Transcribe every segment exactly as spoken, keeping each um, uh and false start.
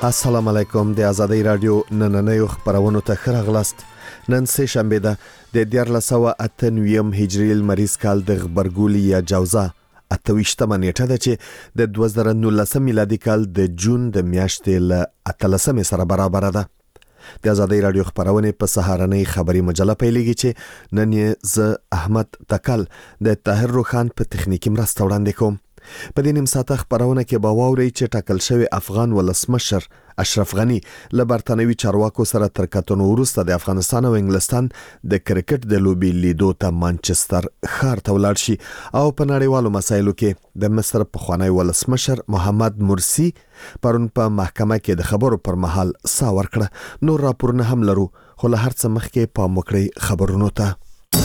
السلام علیکم د آزادۍ رادیو نننیو خبرونو ته ښه راغلاست. نن سه شنبه ده د دیارلس سوه اته نوي هجري لمریز کال د غبرګولي یا جوزا اته ویشتمه نیټه ده چې د دوه زره نولس میلادي کال د جون د میاشتې له اتلسمې سره برابر ده. د آزادۍ رادیو خبرونه په سهارنۍ خبري مجله پیلېږي چې نن یې ز احمد تکل د طاهر روخان په تخنیکی مرسته وړاندې کوم. په دې نیم ساعته خبرونه کې به واورئ چې ټاکل شوی افغان ولسمشر اشرف غنی له برتانوي چارواکو سره تر کتنو وروسته د افغانستان او انګلستان د کرکټ د لوبي لیدو ته مانچستر ښار ته ولاړ شي او په نړیوالو مسایلو کې د مصر پخوانی ولسمشر محمد مرسی پرون په محکمه کې د خبرو پر مهال سا ورکړه. نور راپورونه هم لرو خو له هر څه مخکې پام وکړئ خبرونو ته.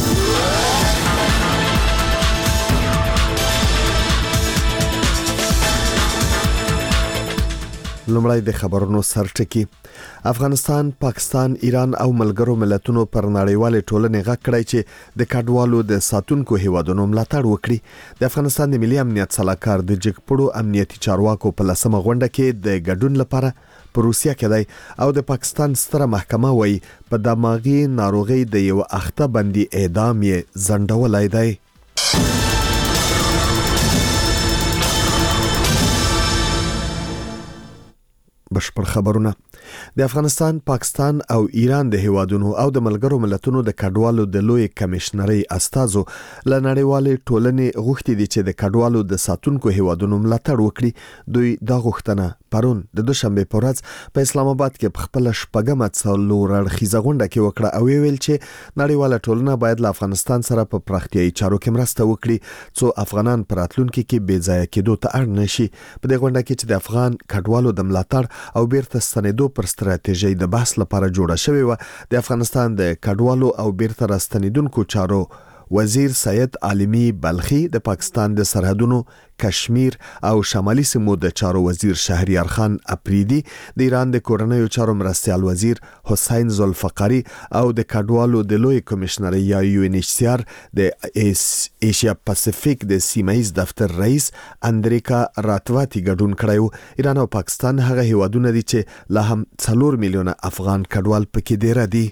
لومړی د خبرونو سرټکی. افغانستان، پاکستان، ایران او ملګرو ملتونو پر نړیوالې ټولنې غږ کړی چې د کډوالو د ساتونکو هیوادونو ملاتړ وکړي. د افغانستان د ملي امنیت صلاحکار د جګپړو امنیتي چارواکو په لسمه غونډه کې د ګډون لپاره په روسیا کې دی او د پاکستان ستره محکمه وایي په دماغي ناروغي د یو اخته بندي اعدام یې ځنډولای دی. بشپړ خبرونه. د افغانستان، پاکستان او ایران د هیوادونو او د ملګرو ملتونو د کډوالو د لوی کمشنري استازو له نړیوالې ټولنې غوښتي دي چې د کډوالو د ساتونکو هیوادونو ملاتړ وکړي. دوی دا غوښتنه پرون د دوشنبه په ورځ په اسلام آباد کې په خپل شپږمه څلور اړخیزه غونډه کې وکړه او ویل چې نړیواله ټولنه باید له افغانستان سره په پراختیايي چارو کې مرسته وکړي څو افغانان په راتلونکي کې بې ځایه کېدو ته اړ نشي. په دې غونډه کې چې د افغان کډوالو د ملاتړ او بیرته ستنېدو پر ستراتیژي د بحث لپاره جوړه شوې و، د افغانستان د کډوالو او بیرته راستنېدونکو چارو وزیر سید عالمی بلخی، د پاکستان د سرحدونو، کشمیر او شمالي سیمو د چارو وزیر شهریار خان اپریدي، د ایران د کورنیو چارو مرستیال وزیر حسین ذوالفقاری او د کډوالو د لوی کمشنري یا یو ان ایچ سی آر د ایشیا پاسفیک د سیمایي دفتر رئیس اندریکا راتواتی ګډون کړی. ایران او پاکستان هغه هیوادونه دي چې لا هم څلور میلیونه افغان کډوال پکې ډیر دي.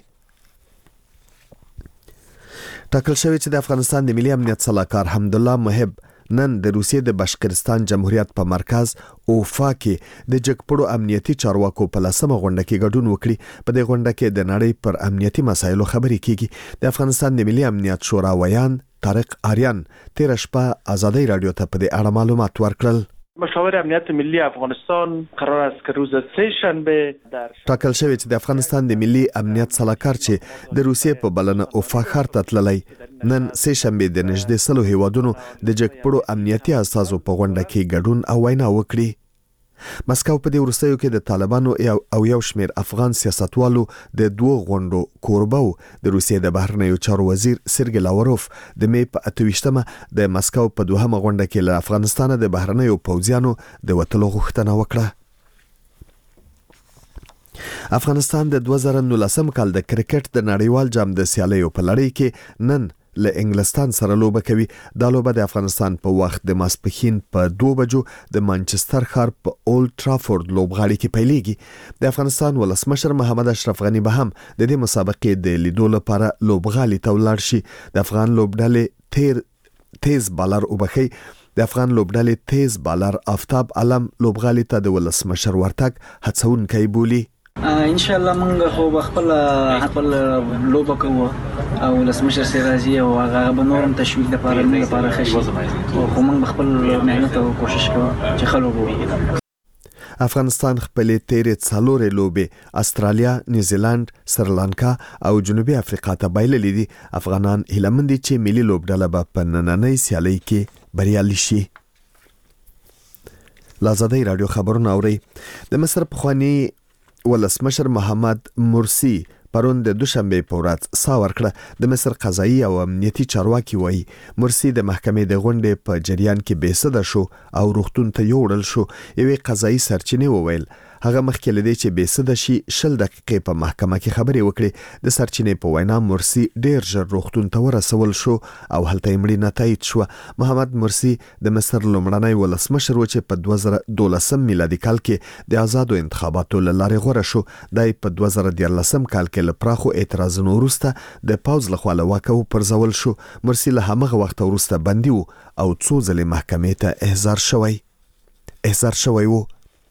ټاکل شوی چې د افغانستان د ملي امنیت صلاحکار حمدالله محب نن د روسیې د بشقرستان جمهوریت په مرکز اوفا کې د جګپړو امنیتي چارواکو په لسمه غونډه کې ګډون وکړي. په دې غونډه کې د نړۍ پر امنیتي مسایلو خبرې کیږي. د افغانستان د ملي امنیت شورا ویان طارق آریان تیر شپه آزادۍ رادیو ته په دې اړه معلومات ورکړل. مشاور امنیت ملی افغانستان قرار است که روز سه شنبه در ټاکل شوی چې د افغانستان د ملي امنیت صلاحکار چې د روسیې په بلنه اوفا ښار ته تللی نن سه شنبه د نږدې سلو هیوادونو د جګپړو امنیتي اساسو په غونډه کې ګډون او وینا وکړي. مسکو په دې وروستیو کې د طالبانو او یو شمېر افغان سیاستوالو د دوه غونډو کوربه و. د روسیې د بهرنیو چارو وزیر سرګی لاوروف د می په اته ویشتمه د مسکو په دوهمه غونډه کې له افغانستان د بهرنیو پوځیانو د وټلو غوښتنه وکړه. افغانستان د دوه زره نولسم کال د کرکټ د نړیوال جام د سیالیو په لړۍ کې نن له انګلستان سره لوبه کوي. دا لوبه د افغانستان په وخت د ماسپښین په دوه بجو د مانچستر ښار په اولډ ټرافورد لوبغالي کې پیلېږي. د افغانستان ولسمشر محمد اشرف غنی به هم د دې مسابقې د لیدو لپاره لوبغالي ته ولاړ شي. د افغان لوبډلې تیر تیز بالر وبخي د افغان لوبډلې تیز بالر آفتاب علم لوبغالي ته د ولسمشر ورتګ هڅونکی بولي. ان شاء الله موږ خو خپل خپل لوبه کوو او لسمشر سي راځي او هغه به نورم تشویق لپاره موږ لپاره خشي خو موږ خپل مهنت او کوشش کوو چې خلکو. افغانستان خپلې تیرې څلورې لوبې استرالیا، نیوزیلند، سریلانکا او جنوبي افریقا ته بایللې دي. افغانان هیله مند دي چې ملي لوبډله به په نننۍ سیالۍ کې بریالي شي. آزادۍ رادیو خبرونه اوري. د مصر پخوانی ولسمشر محمد مرسی پرون د دوشنبه په ورځ سا ورکړه. د مصر قضایي او امنیتي چارواکي وایي مرسی د محکمې د غونډې په جریان کې بېسده شو او روغتون ته یوړل شو. یوې قضایي سرچینې وویل هغه مخکې لدی چې بیسده شي شل دقیقې په محکمه کې خبرې وکړي. د سرچینې په وینا مرسی ډیر ژر روغتون ته ورسول شو او هلته یې مړینه تایید شوه. محمد مرسی د مصر لومړنی ولسمشر و چې په دوه زره دولسم میلادي کال کې د آزادو انتخاباتو له لارې غوره شو. دای په دوه زره دیارلسم کال کې له پراخو اعتراضونو وروسته د پوځ لخوا له واکه وپرځول شو. مرسی له همغه وخت وروسته بندي و او څو ځلې محکمې ته احضار شوی احضار شوی و.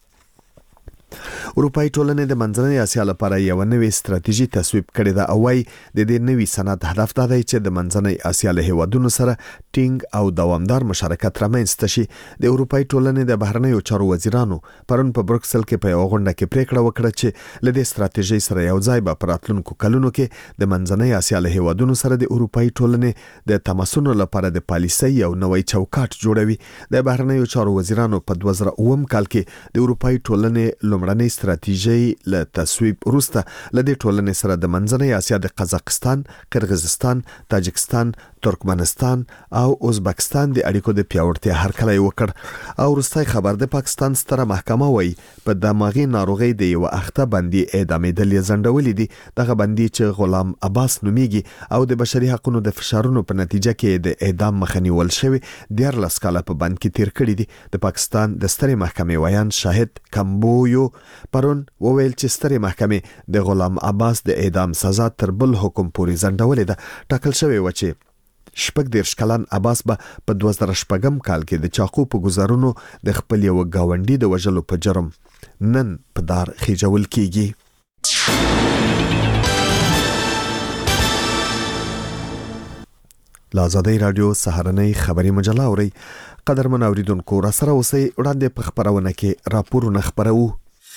اروپای ټولنې د منځنۍ اسیا لپاره یو نوې ستراتیژي تصویب کړې ده او وايي د دې نوې سند هدف دا دی چې د منځنۍ اسیا له هیوادونو سره ټینګ او دوامدار مشارکت رامنځته شي. د اروپای ټولنې د بهرنیو چارو وزیرانو پرون په بروکسل کې په یو غونډه کې پریکړه وکړه چې له دې ستراتیژي سره یو ځای به په راتلونکو کلونو کې د منځنۍ اسیا له هیوادونو سره د اروپای ټولنې د تماسونو لپاره د پالیسۍ یو نوې چوکاټ جوړوي. د بهرنیو چارو وزیرانو په دوه زره اووم کال کې د اروپای ټولنې لومړنۍ ستراتیژي له تصویب وروسته له دې ټولنې سره د منځنۍ اسیا د قزاقستان، قرغیزستان، تاجکستان، ترکمنستان او ازبکستان د اړیکو د پیاوړتیا هرکلی وکړ. او وروستۍ خبر د پاکستان ستره محکمه وایي په دماغي ناروغي د یو اخته بندي اعدامېدل یې ځنډولې دي. دغه بندي چې غلام عباس نومیږي او د بشري حقوقو د فشارونو په نتیجه کې د اعدام مخه نیول شوی دیارلس کاله په بند کې تیر کړی دي. د پاکستان د سترې محکمې ویان شاهد کمبویو پرون وویل چې سترې محکمې د غلام عباس د اعدام سزا تر بل حکم پورې ځنډولې ده. ټاکل شوی و چې شپږ دېرش کلن عباس به په دوه زره شپږم کال کې د چاقو په ګزارونو د خپل یو گاونډي د وژلو په جرم نن په دار خېجول کیږي. له آزادۍ راډیو سهارنۍ خبري مجله اورئ. قدرمن اوریدونکو را سره اوسئ. وړاندې په خبرونه کې راپورونه خبرو.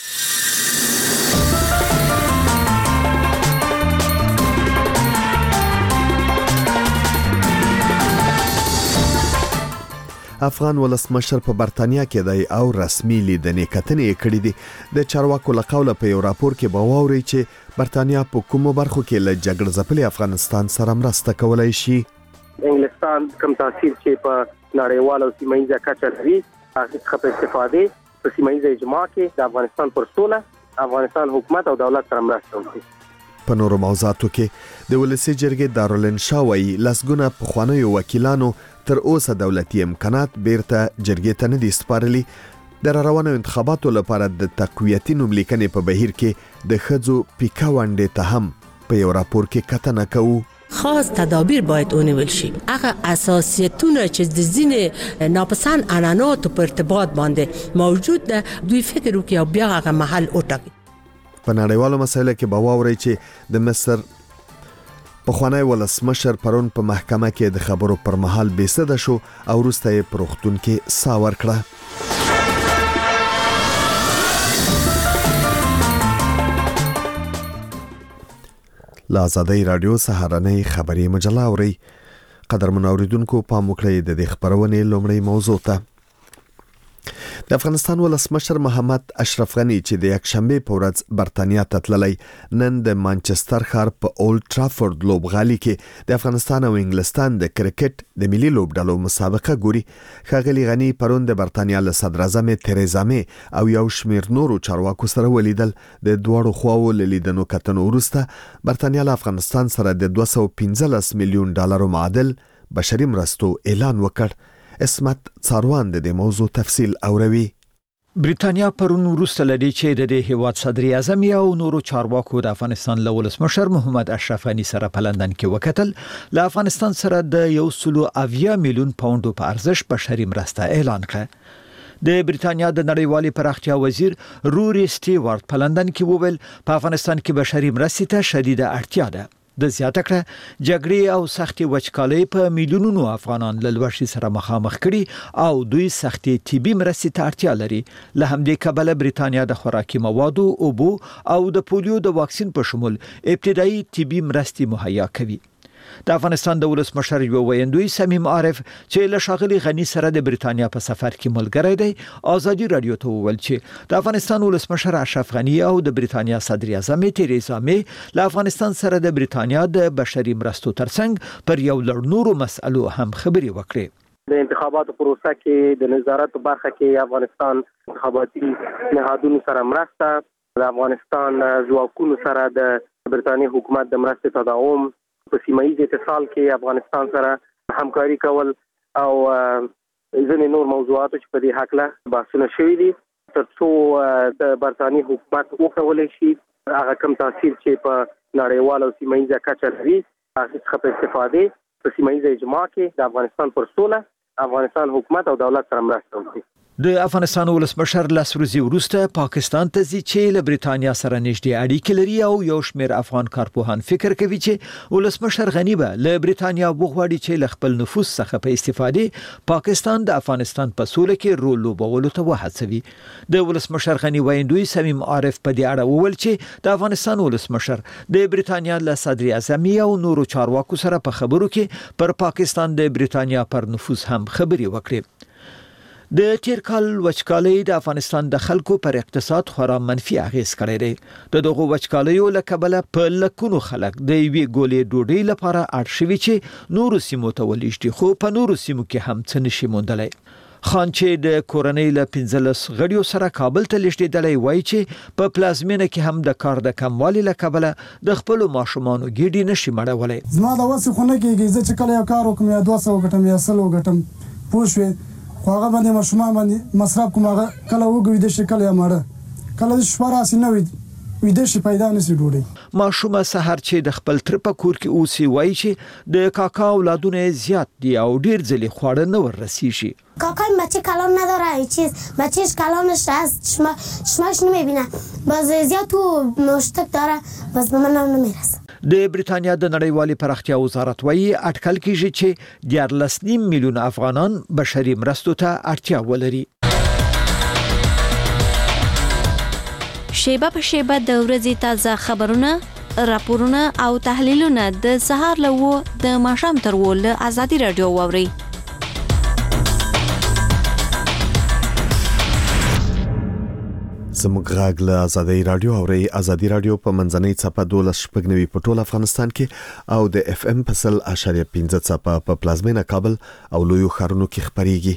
افغان ولسمشر په برتانیا کې دی او رسمي لیدنې کتنې کړې دي. د چارواکو له قوله په یو راپور کې به واوري چې برتانیا په کومو برخو کې له جګړې ځپلي افغانستان سره مرسته کولای شي. انګلستان کوم تاثیر چې په نړیوال او سیمایي کچه لري هغه څخه استفاده په سیمایي اجماع کې د افغانستان پر سوله افغانستان حکومت او دولت سره مرسته وکړي. په نورو موضوعاتو کې د ولسی جرګې دارالانشا وایي لسګونه پخوانیو وکیلانو تر اوسه دولتي امکانات بیرته جرګې ته نه دي سپارلي. د روانو انتخاباتو لپاره د تقویتي نوملیکنې په بهیر کې د ښځو پیکا ونډې ته هم په یو راپور کې کتنه کوو. خاص تدابیر باید اونیول شي. هغه اساسیتونه چې د ځینې ناپسند عنعناتو په ارتباط باندې موجود ده دوی فکر وکړي او بیا هغه محل وټاکي. په نړیوالو مسایلو کې به واورئ چې د مصر پخوانی ولسمشر پرون په محکمه کې د خبرو پر مهال بیسده شو او وروسته یې په روغتون کې ساه ورکړه. له آزادۍ راډیو سهارنۍ خبري مجله اورئ. قدرمن اوریدونکو پام وکړئ د دې خبرونې لومړی موضوع ته. د افغانستان ولسمشر محمد اشرف غنی چې د یکشنبه په ورځ برتانیا ته تللی نن د مانچستر ښار په اولډ ټرافورد لوبغالي کې د افغانستان او انګلستان د کرکټ د ملي لوبډلو مسابقه ګوري. ښاغلي غنی پرون د برتانیا له صدر اعظم تریزا می او یو شمیر نورو چارواکو سره ولیدل. د دواړو خواو له لیدنو کتنو وروسته برتانیا له افغانستان سره د دوه سوه پنځلس میلیون ډالرو معادل بشري مرستو اعلان وکړ. اسمت څاروان د دې موضوع تفصیل اوروي. بریتانیا پرون وروسته لدی چې د دې هیواد صدر اعظم او نورو چارواکو د افغانستان له ولسمشر محمد اشرف غنی سره په لندن کې وکتل. له افغانستان سره د یو سلو اویا میلیون پاونډو په ارزښت بشري مرسته اعلان کړه. د بریتانیا د نړیوالي پراختیا وزیر روري سټیوارت په لندن کې وویل په افغانستان کې بشري مرستې ته شدیده اړتیا ده. د زیاته کړه جګړې او سختي وچکالۍ په میلیونونو افغانان له لوږې سره مخامخ کړي او دوی سختي طبي مرستې ته اړتیا لري. له همدې کبله بریتانیا د خوراکي موادو، اوبو او د پولیو د واکسین په شمول ابتدایي طبي مرستې مهیا کوي. د افغانستان د ولسمشر یو ویندوی سمیم عارف چې له ښاغلي غنی سره د بریتانیا په سفر کې ملګری دی آزادي رادیو ته وویل چې د افغانستان ولسمشر اشرف غنی او د بریتانیا صدر اعظم تریزا می له افغانستان سره د بریتانیا د بشري مرستو ترڅنګ پر یو لړ نورو مسألو هم خبري وکړي. د انتخاباتو پروسه کې د نظارت برخه کې افغانستان انتخاباتي نهادونو سره مرسته، د افغانستان ځواکونو سره د برتانیې حکومت د مرستې تداوم، په سیمه ییز اتصال کې افغانستان سره همکاري کول او ځینې نور موضوعاتو چې په دې حقله بحثونه شوي دي تر څو د برتانیې حکومت وکولی شي هغه کم تاثیر چې په نړیوال او سیمه ییزه کچه لري هغه څخه په استفادې په سیمه ییزه اجماع کې د افغانستان پر سوله افغانستان حکومت او دولت سره مرسته وکړي. د افغانستان ولسمشر لاس ورځې وروسته پاکستان ته ځي چې له برېټانیا سره نږدې اړیکې لري او یو شمېر افغان کارپوهان فکر کوي چې ولسمشر غني به له برېټانیا وغواړي چې له خپل نفوذ څخه په استفادې پاکستان د افغانستان په سوله کې رول لوبولو ته وهڅوي. د ولسمشر غني ویندوی سمیم عارف په دې اړه وویل چې د افغانستان ولسمشر د برېټانیا له صدر اعظم او نورو چارواکو سره په خبرو کې پر پاکستان د برېټانیا پر نفوذ هم خبري وکړي. د تیر کال وچکالۍ د افغانستان د خلکو پر اقتصاد خورا منفي اغیز کړی دی. د دغه وچکالیو له کبله په لکونو خلک د یوې ګولې ډوډۍ لپاره اړ شوي چې نورو سیمو ته ولېږدي، خو په نورو سیمو کې هم څه نشي موندلی. خان چې د کورنۍ له پنځلس غړیو سره کابل ته لېږدېدلی وایي چې په پلازمینه کې هم د کار د کموالي له کبله د خپلو ماشومانو ګېډې نشي مړولی. زما د وسې خو نه کېږي، زه چې کله یو کار وکړم یا دوه سوه ګټم یا سل وګټم پوه شوې، خو هغه باندې ماشومان باندې مصرف کوم، هغه کله وګوي شي کله یې مړه، کله شپه راسي نه ویده شي پیدا نشي ډوډۍ. ماشومه سحر چې د خپل تر په کور کې اوسي وایي چې د کاکا اولادونه زیات دي او ډیر ځلې خواړه نه وررسیږي. کاکای بچه کلان نداره، هیچ چیز بچهش کلانش هست، شما شماش نمیبینه، باز زیاد تو مشتک داره، باز به من نمیرسه. د برېټانیا د نړیوالې پراختیا وزارت وایي اټکل کیږي چې دیارلس نیم میلیون افغانان بشري مرستو ته اړتیا ولري. شیبه په شیبه د ورځې تازه خبرونه، راپورونه او تحلیلونه د سهار له و د ماښام تر و له ازادي رادیو واوري. زموږ غږ له ازادي رادیو اوري. ازادي رادیو په منځنۍ څپه دولس شپږ نوي په ټول افغانستان کې او د اف ام په سل اشاریه پنځه څپه په پلازمینه کابل او لویو ښارونو کې خبريږي.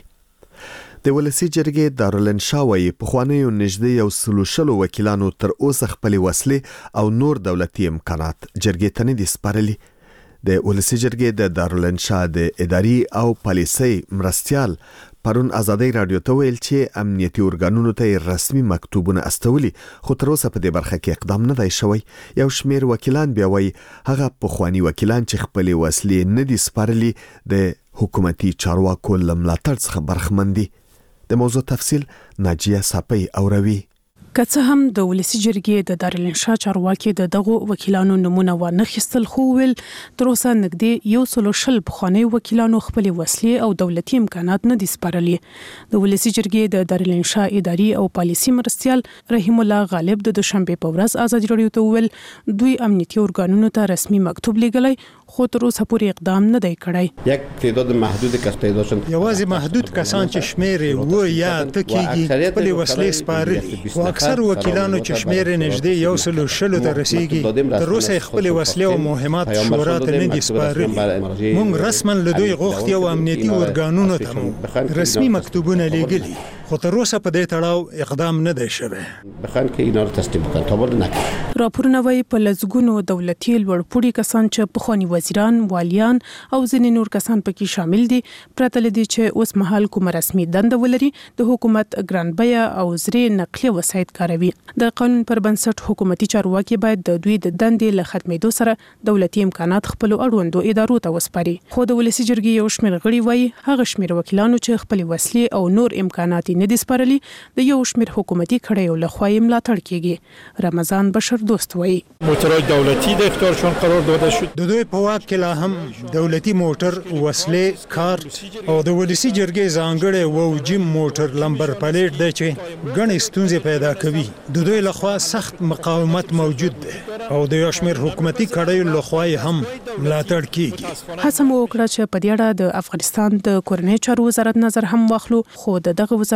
د ولسی جرګې دارالانشا وایي پخوانیو نږدې یو سلو شلو وکیلانو تر اوسه خپل وسلې او نور دولتي امکانات جرګې ته نه دي سپارلي. د ولسی جرګې د دارالانشا د اداري او پالیسۍ مرستيال پرون ازادي رادیو ته ویل چې امنیتي ارګانونو ته رسمي مکتوبونه استولي، خو تر اوسه په دې برخه کې اقدام نه دی شوی. یو شمیر وکیلان بیا وایي هغه پخوانی وکیلان چې خپل وسلې نه دي سپارلي د حکومتي چارواکو لملاتړ څخه برخمن دي. د موضوع تفصیل ناجیه صاپی اوروي. که څه هم د ولسی جرګې د دارالانشا چارواکي د دغو وکیلانو نمونه و نه خستل، خو ول تر اوسه نږدې یو سلو شل پخوانی وکیلانو خپل وسلې او دولتي امکانات نه دي سپارلي. د ولسی جرګې د دارالانشا اداري او پالیسي مرستيال رحیم الله غالب د دوشنبه په ورځ ازادي رادیو ته ویل دوی امنیتي ارګانونو ته رسمي مکتوب لیږلی، خو تر اوسه پورې اقدام نه دی کړی. یک تعداد محدود کسان داشتن، یوازې محدود کسان چې شمیر و یا تکیږي خپل وسلې سپارلي، او اکثر وکیلانو چې شمیر نږدې یو سلو شلو ته رسیږي تر اوسه خپل وسلې او مهمات شورا ته نه دي سپارلي. موږ رسما له دوی غوښتي او امنیتي ارګانونو ته رسمي مکتوبونه لیږلي، خو تر اوسه په دې تړاو اقدام نه دی شوی. بخان کې اینا تسلیم کړه ته ورنه. راپورونه وايي په لزګونو دولتي لوړپوړي کسان چې پخوانی وزیران، والیان او ځینې نور کسان پکې شامل دي پرته لدی چې اوس مهال کوم رسمي دنده ولري د حکومت ګرانبیا او زری نقلي وسایت کاروي. د قانون پر بنسټ حکومتي چارواکي باید د دوی د دندې له ختمېدو سره دولتي امکانات خپل اړوندو ادارو ته وسپاري. خو د ولسی جرګې یو شمېر غړي وايي هغه شمېر وکیلانو چې خپل وسلې او نور امکانات نه دي سپارلي د یو شمېر حکومتي کړیو له خوا یې ملاتړ کیږي. رمضان بشر دوست وايي موټرای دولتي د اختیارشون قرار داده شد. د دوی په واک کې لا هم دولتي موټر، وسلې، کار او د ولسی جرګې ځانګړی و جیم موټر لمبر پلیټ دی چې ګڼې ستونزې پیدا کوي. د دوی لخوا سخت مقاومت موجود دی او د یو شمېر حکومتي کړیو لخوا هم ملاتړ کیږي. هڅه مو وکړه چې په دې اړه د افغانستان د کورنۍ چارو وزارت نظر هم واخلو، خو د دغه وزارت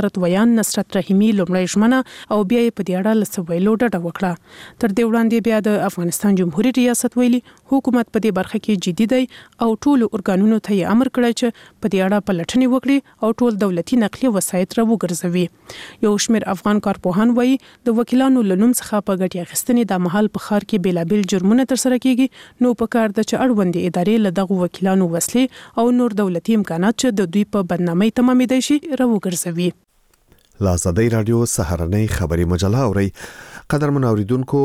وزارت ویان نصرت رحیمی لومړی ژمنه او بیا یې په دې اړه له څه ویلو ډډه وکړه. تر دې وړاندې بیا د افغانستان جمهوریت ریاست ویلي حکومت په دې برخه کې جدي دی او ټول ارګانونو ته یې امر کړی چې په دې اړه پلټنې وکړي او ټول دولتي نقلي وسایط را وګرځوي. یو شمېر افغان کارپوهان وایي د وکیلانو له نوم څخه په ګټې اخیستنې د مهال په ښار کې بیلابیل جرمونه ترسره کیږي، نو په کار ده چې اړوندې ادارې له دغو وکیلانو وسلې او نور دولتي امکانات چې د دوی په بدنامۍ تمامېدای شي را وګرځوي. لا آزادۍ رادیو سهارنۍ خبري مجله اوري. قدرمن اوریدونکو،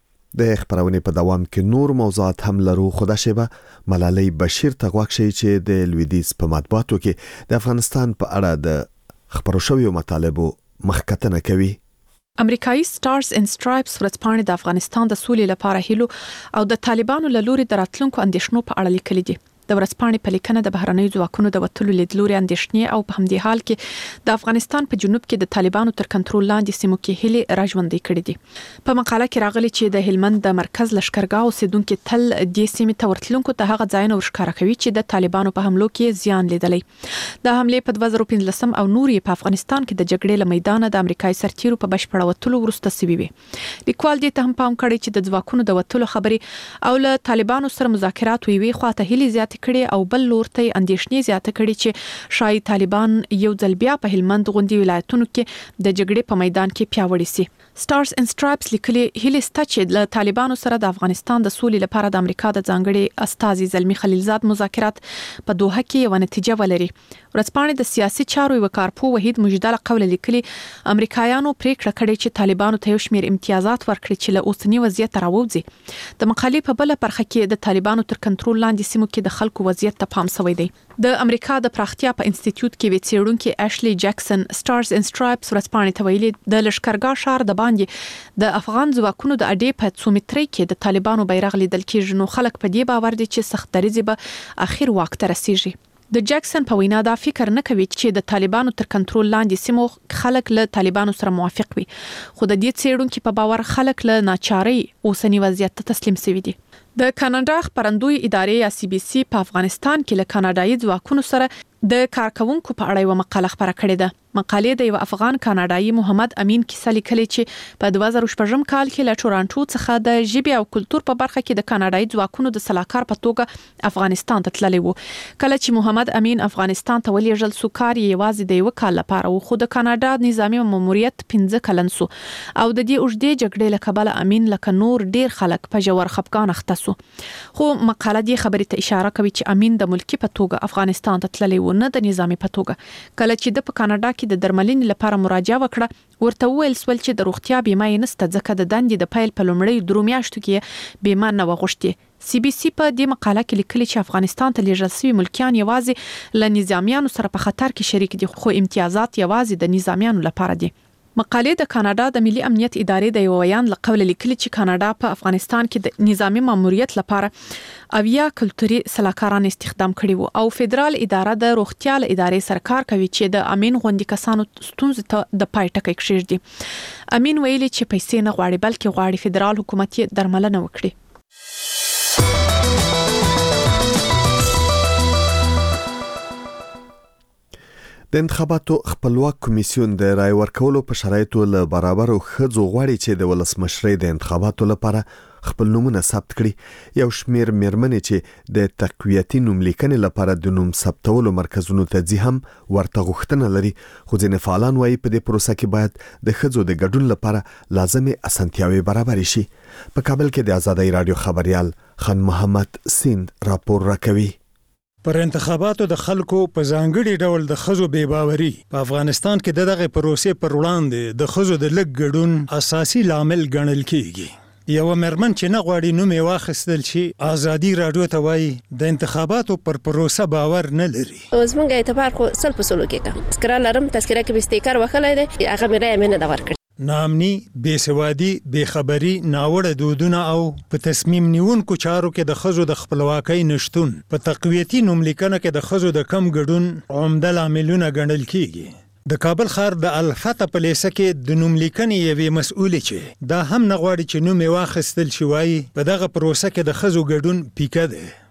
د خبرونې په دوام کې نور موضوعات هم لرو. خدا شیبه ملالۍ بشیر ته غواړي چې د لویدیز په مطبوعاتو کې د افغانستان په اړه د خبرو شویو مطالبو مخکتنه کوي. امریکایي سټارز ان سټرایپس ورځپاڼې د افغانستان د سولې لپاره هیلو او د طالبانو له لوري د راتلونکو اندېښنو په اړه لیکلي دي. د ورځپاڼې په لیکنه د بهرنیو ځواکونو د وټلو لیدلوري اندېښنې او په همدې حال کې د افغانستان په جنوب کې د طالبانو تر کنټرول لاندې سیمو کې هلي راژوندۍ کړې دي. په مقاله کې راغلي چې د هلمند د مرکز لشکرګاه اوسیدونکو تل د سیمې ته ورتلونکو ته هغه ځایونه ورښکاره کوي چې د طالبانو په حملو کې زیان لیدلی. د حملې په دوه زره پنځلسم او نور په افغانستان کې د جګړې له میدانه د امریکایي سرتیرو په بشپړ وټلو وروسته سوي وي. لیکوال دې ته هم پام کړی چې د ځواکونو د وټلو خبري او له طالبانو سره مذاکرات وي خواته هلي زیات کړي او بل لور ته اندېښنې زیاته کړي چې شاید طالبان یو ځل بیا په هلمند غوندي ولایتونو کې د جګړې په میدان کې پیاوړي سي. سټارز ان سټرایپس لیکلي هلي ستچ له طالبانو سره د افغانستان د سولې لپاره د امریکا د ځانګړي استازي زلمی خلیلزاد مذاکرات په دوحه کې یو نتیجه ولري. ورځپاڼې د سیاسي چارو یو کارپو وحید مجدل قول لیکلي امریکایانو پریکړه کړې چې طالبانو ته یو شمېر امتیازات ورکړي چې له اوسنی وضعیت راوځي. د مقالې په بل برخه کې د طالبانو تر کنټرول لاندې سیمو کې د خلکو وضعیت ته پام شوی دی. د امریکا د پراختیا په انسټیټیوټ کې وڅېړونکو اشلی جکسن سټارز ان سټرایپس ورځپاڼې ته ویلي د لشکرګاه شهر د باندې د افغان ځواکونو د اډې په څو مترۍ کې د طالبانو بیرغ لیدل کېږي، نو خلک په دې باور دي چې سخت دریځ به اخر واک ته رسیږي. د جکسن په وینا دا فکر نه کوي چې د طالبانو تر کنټرول لاندې سیمو خلک له طالبانو سره موافق وي، خو د دې څېړونکو په باور خلک له ناچارۍ اوسنی وضعیت ته تسلیم شوي دي. د کاناډا خبرندوی ادارې یا سی بي سي په افغانستان کې له کاناډایي ځواکونو سره د کارکونکو په اړه یو مقاله خبره کړې ده. مقالې د یو افغان کاناډایي محمد امین کیسه لیکلې چې په دوه زره شپږم کال کې له ټورانټو څخه د ژبې او کلتور په برخه کې د کاناډایي ځواکونو د سلاکار په توګه افغانستان ته تللی وو. کله چې محمد امین افغانستان ته ولېږل سو، کار یې یوازې د یو کال لپاره وو، خو د کاناډا نظامی ماموریت پنځه کلن سو او د دې اوږدې جګړې له کبله امین لکه نور ډیر خلک په ژور خفګان اخته سو. خو مقاله دې خبرې ته اشاره کوي چې امین د ملکی په توګه افغانستان ته تللی و، نه د نظامی په توګه. کله چې د په کاناډا کې د درملنې لپاره مراجعه وکړه، ورته ویل سول چې د روغتیا بیمه یې نشته، ځکه د دندې د پیل په لومړی درو میاشتو کې بیمه نه وغوښتي. سی بي سي په دې مقاله کې لیکلي چې افغانستان ته لیږل شوي ملکیان یوازې له نظامیانو سره په خطر کې شریک دي، خو امتیازات یوازې د نظامیانو لپاره دي. مقالې د کاناډا د ملي امنیت ادارې د یو ویان له قوله لیکلي چې کاناډا په افغانستان کې د نظامی ماموریت لپاره اویا کلتوري سلاکاران استخدام کړي وو او فدرال اداره د روغتیا له ادارې سره کار کوي چې د امین غوندي کسانو ستونزې ته د پای ټکی کېږدي. امین ویلي چې پیسې نه غواړي بلکې غواړي فدرال حکومت یې درملنه وکړي. د انتخاباتو خپلواک کمیسیون د رای ورکولو په شرایطو له برابرو ښځو غواړي چې د ولسمشرۍ د انتخاباتو لپاره خپل نومونه ثبت کړي. یو شمېر میرمنې چې د تقویتي نوملیکنې لپاره د نوم ثبتولو مرکزونو ته ځي هم ورته غوښتنه لري، خو ځینې فعالان وایي په دې پروسه کې باید د ښځو د ګډون لپاره لازمې اسانتیاوې برابرې شي. په کابل کې د آزادۍ رادیو خبريال خان محمد سیند راپور راکوي. پر انتخاباتو د خلکو په ځانګړي ډول د خزو بے باوري په افغانستان کې د دغه پروسې پر وړاندې د خزو د لږ ګډون اساسي لامل ګڼل کیږي. یو مرمن چې نه غواړي نوم یې واخیستل شي آزادي رادیو ته وایي د انتخاباتو پر پروسه باور نه لري. زمونږ اعتبار خو سل په سلو کې کا تذکره لرم، تذکره کې به استیکار وخلای دی، هغه مې رای مې نه دا ورکړ. نامني، بېسوادي، بېخبري، ناوړه دودونه او په تصمیم نیونکو چارو کې د ښځو د خپلواکۍ نشتون په تقویتي نوملیکنه کې د ښځو د کم ګډون عمده لاملونه ګڼل کیږي. د کابل ښار د الفتح په لیسه کې د نوملیکنې یوې مسؤلې چې دا هم نه غواړي چې نوم یې واخیستل شي وایي په دغه پروسه کې د ښځو ګډون پیکه دی.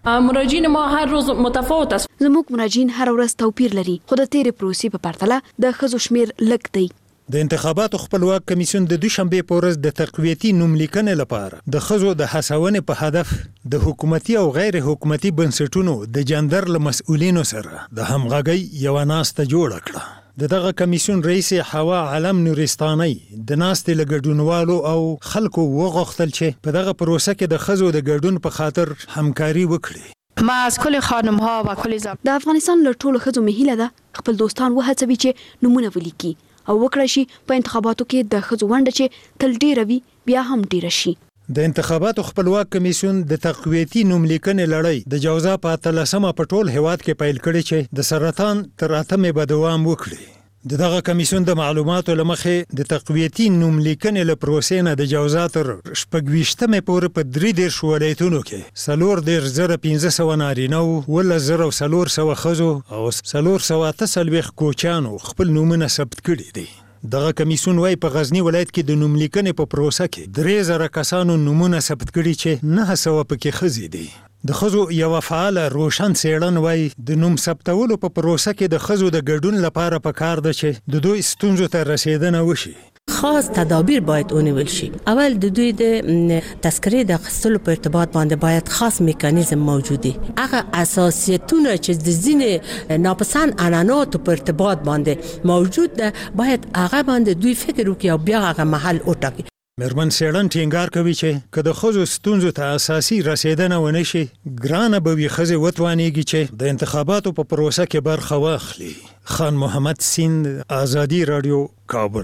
مراجعین ما هر روز متفاوت است. زموږ مراجعین هر ورځ توپیر لري، خو د تیرې پروسې په پرتله د ښځو شمیر لږ دی. د انتخاباتو خپلواک کمیسیون د دوشنبه په ورځ د تقویتي نوملیکنې لپاره د ښځو د هڅونې په هدف د حکومتي او غیر حکومتي بنسټونو د جندر له مسؤلینو سره د همغږۍ یوه ناسته جوړه کړه. د دغه کمیسیون رئیس حوا علم نورستاني د ناستې له ګډونوالو او خلکو وغوښتل چې په دغه پروسه کې د ښځو د ګډون په خاطر همکاري وکړي. ما از کل خانم ها و کل زن د افغانستان له ټولو ښځو مهیله ده خپل دوستان وهڅوي چې نمونه ولیکي او وکړای شي په انتخاباتو کې د ښځو ونډه چې تل ډیره وي بیا هم ډیره شي. د انتخاباتو خپلواک کمیسیون د تقویتي نوملیکنې لړۍ د جوزا په اتلسمه په ټول هیواد کې پیل کړي چې د سرطان تر اتمې به دوام وکړي. د دغه کمیسیون د معلوماتو له مخې د تقویتي نوملیکنې له پروسې نه د جوزا تر شپږ ویشتمې پورې په درې دېرش ولایتونو کې څلور دېرش زره پنځه سوه نارینه وو، اوولس زره څلور سوه ښځو او څلور سوه اته څلوېښت کوچیانو خپل نومونه ثبت کړي دي. دغه کمیسیون وايي په غزنی ولایت کې د نوملیکنې په پروسه کې درې زره کسانو نومونه ثبت کړي چې نه سوه پکې ښځې دي. د ښځو یوه فعاله روشن څېړن وايي د نوم ثبتولو په پروسه کې د ښځو د ګډون لپاره پکار ده چې د دوی ستونزو ته رسیدنه وشي. خاص تدابیر باید اونیول شي. اول د دوی د تذکرې د اخیستلو په ارتباط باندې باید خاص میکانیزم موجودي. هغه اساسیتونه چې د ځینې ناپسند عنعناتو په ارتباط باندې موجود ده باید هغه باندې دوی فکر وکړي او بیا هغه محل وټاکي. مېرمن څېړن ټینګار کوي چې که د ښځو ستونزو ته اساسي رسیدنه ونه شي ګرانه به وي ښځې وتوانېږي چې د انتخاباتو په پروسه کې برخه واخلي. خان محمد سیند، آزادي راډیو، کابل.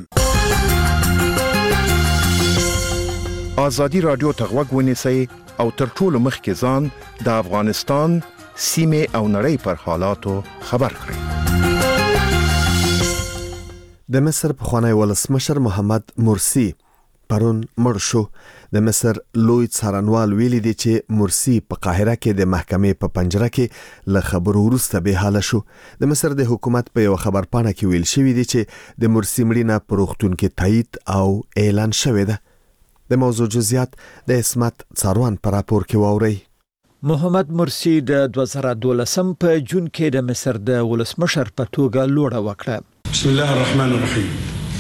آزادي راډیو ته غوږ ونیسئ او تر ټولو مخکې ځان د افغانستان سیمې او نړۍ پر حالاتو خبر کړئ. د مصر پخوانی ولسمشر محمد مرسی پرون مړ شو. د مصر لوی څارنوال ویلي دی چې مرسی په قاهره کې د محکمې په پنجره کې له خبرو وروسته به حاله شو. د مصر د حکومت په یو خبرپاڼه کې ویل شوی دی چې د مرسی مړینه په روغتون کې تایید او اعلان شوی ده. د موضوع جزئیات د اسمت څاروان پر راپور کې واوري. محمد مرسی د دوه زره دولسم په جون کې د مصر د ولسمشر په توګه لوړه وکړه. بسم الله الرحمن الرحیم.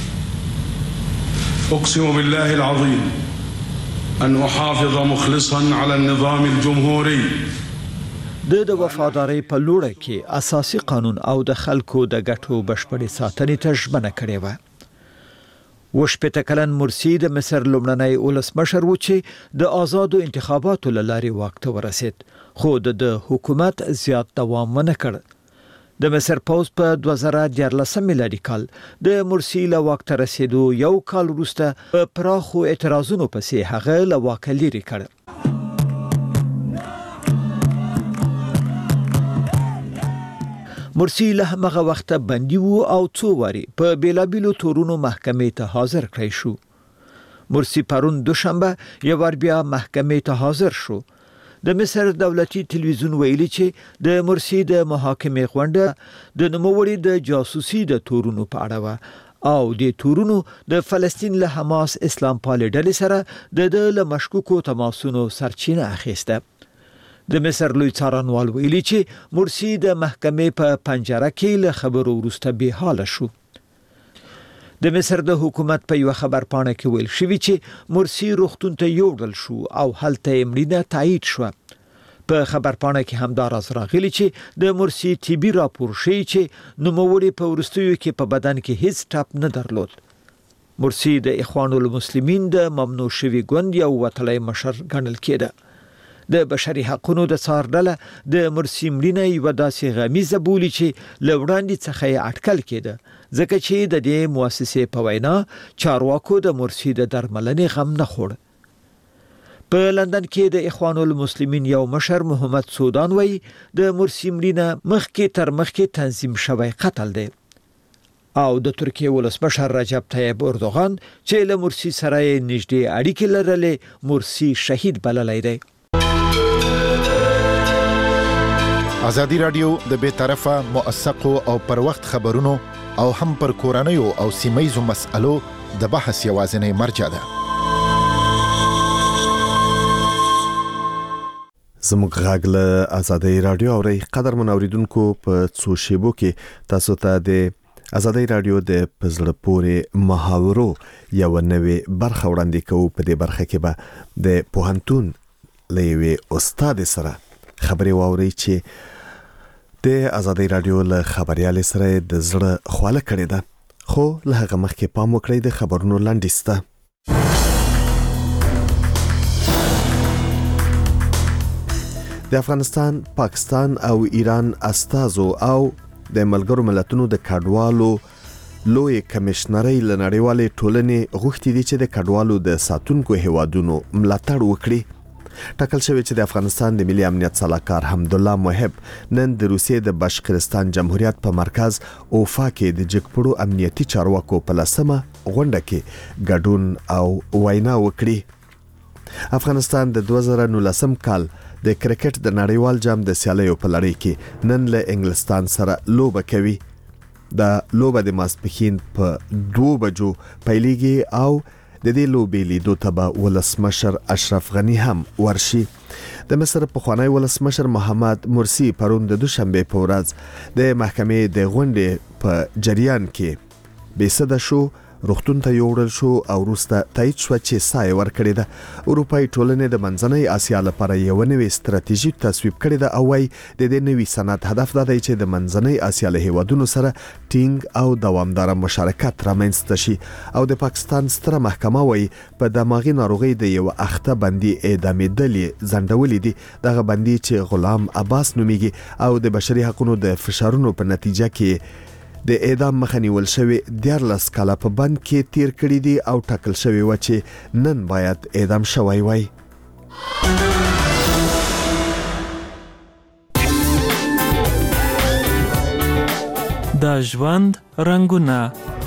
أقسم بالله العظيم أن أحافظ مخلصا على النظام الجمهوري. د د وفادارۍ په لوړه کې اساسي قانون او د خلکو د ګټو بشپړې ساتنې ته ژمنه کړې وه. وشپېته کلن مرسی د مصر لومړنی ولسمشر و چې د آزادو انتخاباتو له لارې واک ته ورسېد، خو د حکومت زیات دوام ونه کړ. د مصر پوز په دوه زره دیارلسم میلادي کال د مرسی له واک ته رسیدو یو کال وروسته په پراخو اعتراضونو پسې هغه له واکه لرې کړ. مرسی له هغه وخته بندي وو او څو واري په بیلابیلو تورونو محکمې ته حاضر کړی شو. مرسی پرون دوشنبه یو ور بیا محکمې ته حاضر شو. د مصر دولتي تلویزیون ویلي چې د مرسی د محاکمې غونډه د نوموړي د جاسوسي د تورونو په اړه و او د تورونو د فلسطین له حماس اسلام پالي ډلې سره د د له مشکوکو تماسونو سرچینه اخیسته. د مصر لوی څارنوال ویلي چې مرسی د محکمې په پنجره کې له خبرو وروسته به حاله شو. د مصر د حکومت په یو خبرپاڼه کې ویل شوی چې مرسی روغتون ته یوړل شو او هلته یې مړینه تایید شوه. په خبرپاڼه کې هم دا راز راغلی چې د مرسی طبي راپور ښیي چې نوموړي په وروستیو کې په بدن کې هیڅ ټپ نه درلود. مرسی د اخوان المسلمین د ممنوع شوي ګوند یو وتلی مشر ګڼل کېده. د بشري حقوقو د څار ډله د مرسی مړینه یوه داسې غمیزه بولي چې له وړاندې څخه یې اټکل کېده، ځکه چې د دې مؤسسې په وینا چارواکو د مرسی د درملنې غم نه خوړ. په لندن کې د اخوان المسلمین یو مشر محمد سودان وایي د مرسی مړینه مخکې تر مخکې تنظیم شوی قتل دی او د ترکیه ولسمشر رجب طیب اردوغان چې له مرسی سره یې نږدې اړیکې لرلې مرسی شهید بللی دی. آزادي راډیو د بې طرفه موثقو او پر وخت خبرونو او هم پر کورنیو او سیمایزو مسألو د بحث یوازینی مرجع ده. زموږ غږ له آزادۍ رادیو اوري. قدرمن اوریدونکو په څو شیبو کې تاسو ته د آزادۍ رادیو د پزړه پورې محاورو یو نوې برخه وړاندې کوو. په دې برخه کې به د پوهنتون لوی استاد سره خبرې واوري چې د آزادۍ رادیو له خبريال سره د زړه خواله کړې ده. خو له هغه مخکې پام وکړئ د خبرونو لاندې. د افغانستان، پاکستان او ایران استازو او د ملګرو ملتونو د کډوالو لوی کمشنرۍ لنړیوالې ټولنې غوښتي دي چې د کډوالو د ساتونکو هیوادونو ملاتړ وکړي. ټاکل شوی چې د افغانستان د ملي امنیت صلاحکار حمدالله محب نن د روسیې د بشقرستان جمهوریت په مرکز اوفا کې د جګپړو امنیتي چارواکو په لسمه غونډه کې ګډون او وینا وکړي. افغانستان د دوه زره نولسم کال د کرکټ د نړیوال جام د سیالیو په لړۍ کې نن له انګلستان سره لوبه کوي. د لوبه د ماسپښین په دوه بجو پیلېږي او د دې لوبې لیدو ته به ولسمشر اشرف غنی هم ورشي. د مصر پخوانی ولسمشر محمد مرسی پرون د دوشنبه په ورځ د محکمې د غونډې په جریان کې بېسده شو، روغتون ته یوړل شو او وروسته تایید شو چې سای ورکړې ده. اروپایي ټولنې د منځنۍ اسیا لپاره یو نوې ستراتیژي تصویب کړې ده او وايي د دې نوې سند هدف دا دی چې د منځنۍ اسیا له هیوادونو سره ټینګ او دوامدار مشارکت رامنځته شي. او د پاکستان ستره محکمه وايي په دماغي ناروغي د یو اخته بندي اعدامېدلې ځنډولې دي. دغه بندي چې غلام عباس نومیږي او د بشري حقوقو د فشارونو په نتیجه کې د اعدام مخه نیول شوی دیارلس کاله په بند کې تیر کړی دی او ټاکل شوی و چې نن باید اعدام شوی وای. د ژوند رنگونه.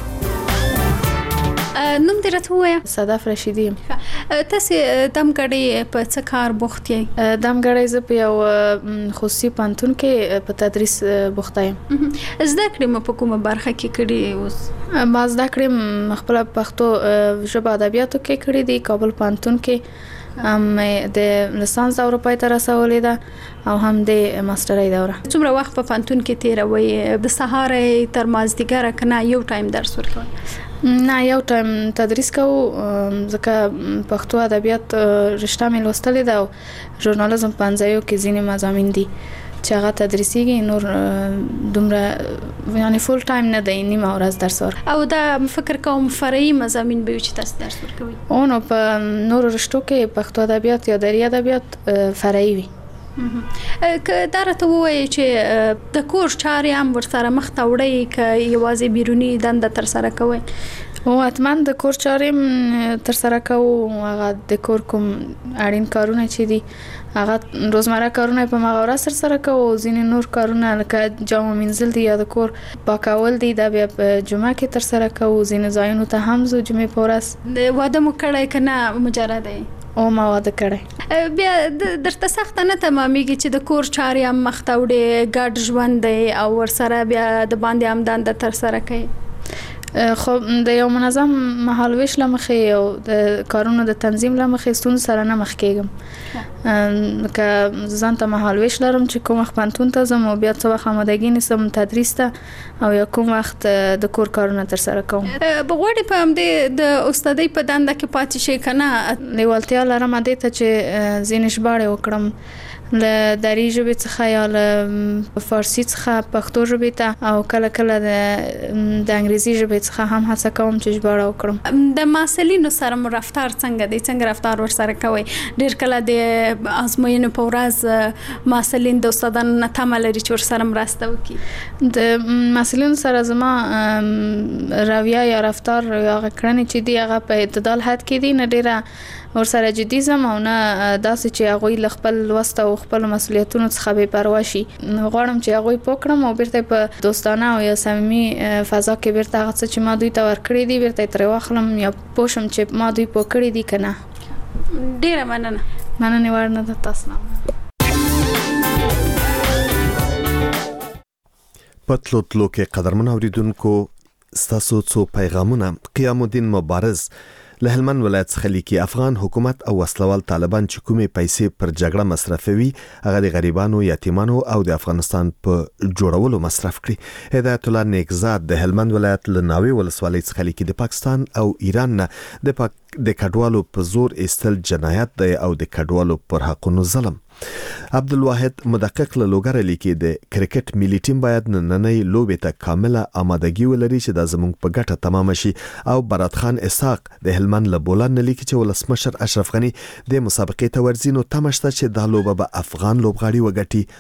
نوم دې راته ووایه. صدف رشیدی یم. تاسو دمګړی په څه کار بوخت یې؟ دمګړی زه په یو خصوصي پوهنتون کې په تدریس بوخت یم. زده کړې مې په کومه برخه کې کړې اوس؟ ما زده کړې خپل پښتو ژبه ادبیاتو کې کړې دي. کابل پوهنتون کې هم د لیسانس دوره پای ته رسولې ده او هم د ماسترۍ دوره. څومره وخت په پوهنتون کې تیروئ؟ د سهار تر مازدیګره کنه یو ټایم درس ورکوئ؟ نه، یو ټایم تدریس کوو ځکه پښتو ادبیات رشته مې لوستلې ده او ژورنالیزم پنځایو کې ځینې مضامین دي چې هغه تدریسیږي. نور دومره یعنی فول ټایم نه دی، نیمه ورځ درس ورکوم. او دا فکر کوم فرعي مضامین به چې تاسو درس ورکوئ؟ او نو په نور رشتو کې پښتو ادبیات یا دري ادبیات فرعي وي. که دا راته ووایي چې د کور چارې هم ورسره مخ ته وړئ که یوازې بیروني دنده ترسره کوئ؟ او حتما د کور چارې تر سره کوو. هغه د کور کوم اړین کارونه چې دي هغه روزمره کارونه په مغه ورځ سره سره کوو. ځینې نور کارونه لکه جامو مینځل دي یا د کور پاکول دي دا بیا په جمعه کې تر سره کوو. ځینې ځایونو ته هم ځو جمعې په ورځ. واده مو کړی که نه مجرد دی؟ او ما واده کړی. بیا درته سخته نه تمامیږي چې د کور چارې هم مخ ته وړې، ګډ ژوند دی او ورسره بیا د باندې هم دنده ترسره کوي؟ خو د یو منظم مهالویش لمخې او د کارونو د تنظیم لمخې ستونزو سره نه مخ کېږم. که ځان ته مهالویش لرم چې کوم وخت پوهنتون ته ځم او بیا څه وخت آمادګي نیسم تدریس ته او یا کوم وخت د کور کارونه ترسره کوم. غواړې په همدې د استادۍ په دنده کې پاتې شئ که نه؟ لیوالتیا لرم دې ته چې ځینې ژباړې وکړم له دري ژبې څخه یا له فارسي څخه پښتو ژبې ته او کله کله د انګریزي ژبې څخه هم هڅه کوم چې ژباړه وکړم. د محصلینو سره مو رفتار څنګه دی؟ څنګه رفتار ورسره کوئ؟ ډېر کله د ازموینو په ورځ محصلین د استادانو نه تمه لري چې ورسره مرسته وکړي. د محصلینو سره زما رویه یا رفتار یا کړنې چې دی هغه په اعتدال حد کې دي. نه ډېره ورسره جدي ځم او نه داسې چې هغوی له خپل لوست او خپلو مسؤلیتونو څخه بې پروا شي. غواړم چې هغوی پوه کړم او بیرته په دوستانه او یا صمیمي فضا کې بیرته هغه څه چې ما دوی ته ورکړي دي بیرته یې ترې واخلم یا پوه شم چې ما دوی پوه کړي دي که نه. ډېره مننه. مننې وړ نه ده. تاسو نه. په تلو تلو کې قدرمن اوریدونکو ستاسو څو پیغامونه. قیام الدین مبارز له هلمند ولایت څخه لیکي افغان حکومت او وسلوال طالبان چې کومې پیسې پر جګړه مصرفوي هغه د غریبانو، یتیمانو او د افغانستان په جوړولو مصرف کړي. هدایت الله نیکزاد د هلمند ولایت له ناوې ولسوالۍ څخه لیکي د پاکستان او ایران نه د پاک د کډوالو په زور استل جنایت دی او د کډوالو پر حقونو ظلم. عبدالواحد مدقق له لوګر لیکي د کرکټ ملي ټیم باید نننۍ لوبې ته کامله آمادګي ولري چې د زموږ په ګټه تمام شي. او برات خان اسحاق د هلمند له بولان لیکي چې ولسمشر اشرف غنی د مسابقې ته ورځي نو تمه شته چې دا لوبه به افغان لوبغاړي وګټي